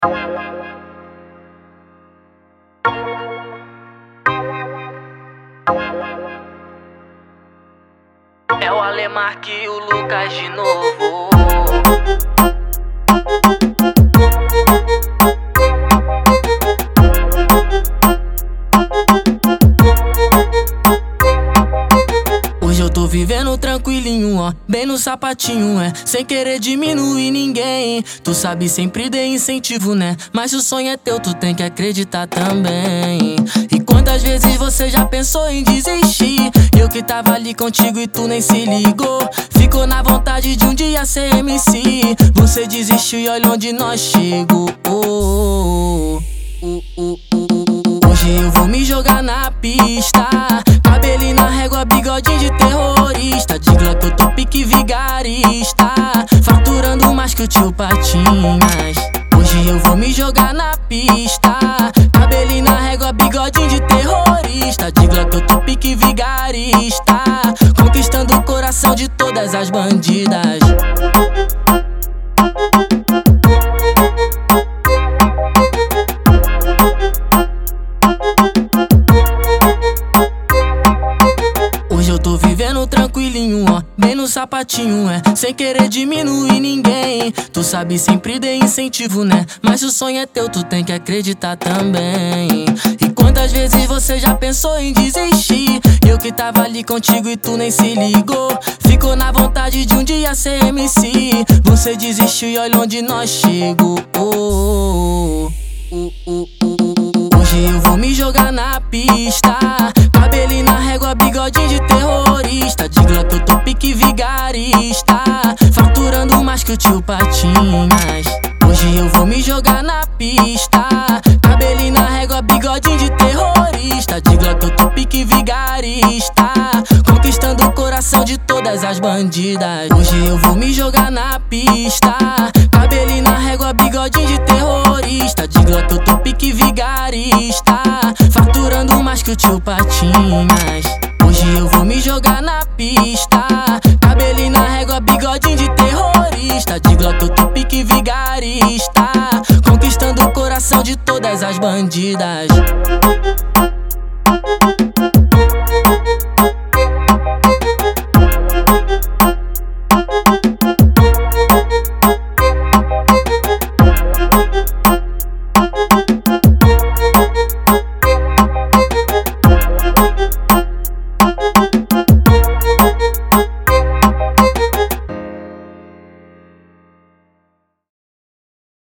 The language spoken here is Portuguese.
É o Alemark e o Lucas de novo. Hoje eu tô vivendo tranquilinho, ó, bem no sapatinho, sem querer diminuir ninguém. Tu sabe, sempre dei incentivo, né? Mas o sonho é teu, tu tem que acreditar também. E quantas vezes você já pensou em desistir? Eu que tava ali contigo e tu nem se ligou. Ficou na vontade de um dia ser MC. Você desistiu e olha onde nós chegou. Hoje eu vou me jogar na pista, cabelinho na régua, bigodinho de terrorista. Diga que eu tô pique vigarista, faturando mais que o tio Patinhas. Hoje eu vou me jogar na pista, cabelinho na régua, bigodinho de terrorista. Diga que eu tô pique vigarista, conquistando o coração de todas as bandidas. Hoje eu tô vivendo tranquilinho, ó, bem no sapatinho, sem querer diminuir ninguém. Tu sabe, sempre dei incentivo, né? Mas o sonho é teu, tu tem que acreditar também. E quantas vezes você já pensou em desistir? Eu que tava ali contigo e tu nem se ligou. Ficou na vontade de um dia ser MC. Você desistiu e olha onde nós chegou. Hoje eu vou me jogar na pista, cabelinho na régua, bigodinho de terrorista. Diga que eu tô pique vigarista, faturando mais que o tio Patinhas. Hoje eu vou me jogar na pista, cabelinho na régua, bigodinho de terrorista. Diga que eu tô pique vigarista, conquistando o coração de todas as bandidas. Hoje eu vou me jogar na pista, cabelinho na régua, bigodinho de terrorista. Diga que eu tô pique vigarista, faturando mais que o tio Patinhas. Hoje eu vou me jogar na pista, cabelinho na régua, bigodinho de terrorista. Diga que eu tô pique vigarista, conquistando o coração de todas as bandidas.